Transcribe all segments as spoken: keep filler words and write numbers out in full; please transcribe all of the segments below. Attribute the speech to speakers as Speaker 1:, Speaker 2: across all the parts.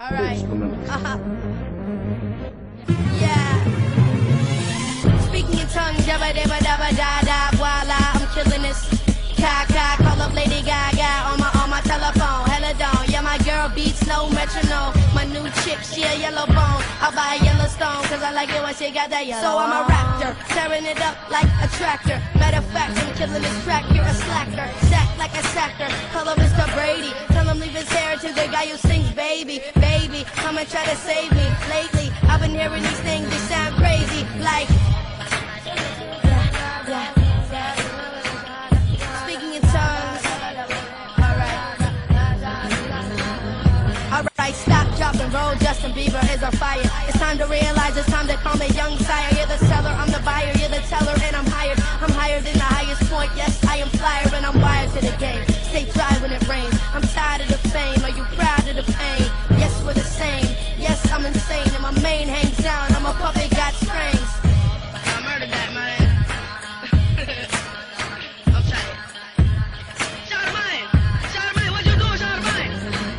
Speaker 1: Alright. Uh-huh. Yeah. Speaking in tongues, dabba dabba dabba da da voila, I'm killing this. Ka ka, call up Lady Gaga on my on my telephone. Hella don't, yeah, my girl beats no metronome. My new chick, she a yellow bone. I'll buy a Yellowstone, cause I like it when she got that yellow. So I'm a raptor, tearing it up like a tractor. Matter of fact, I'm killing this track, you're a slacker. Sack like a sacker, call up Mister Brady. Tell him leave his hair to the guy who sings baby, baby. Come and try to save me. Lately, I've been hearing these things, they sound crazy. Like, yeah, yeah. Speaking in tongues. Alright. Alright, stop, drop, and roll. Justin Bieber is on fire. It's time to realize it's time to call me young sire. You're the seller, I'm the buyer. You're the teller, and I'm hired. I'm higher than the highest point. Yes, I am flyer, and I'm wired to the game. Stay dry when it rains. I'm tired of the fame. Are you proud of the pain? Yes, we're the same. Yes, I'm insane, and my mane hangs down. I'm a puppet, got strings. I murdered that man. I'm tired. Charlemagne! Charlemagne, what you doing, Charlemagne?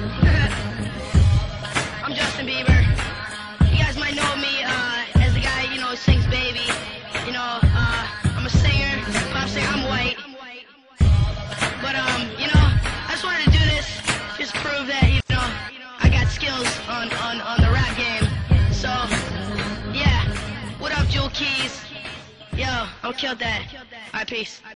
Speaker 1: I'm Justin Bieber. You guys might know me uh, as the guy, you know, who sings Baby. You know, uh, I'm a singer, but I'm saying I'm white. But, um, you know, I just wanted to do this, just prove that, you know, I got skills on, on, on the rap game. So, yeah. What up, Jewel Keys? Yo, I'll kill that. Alright, peace.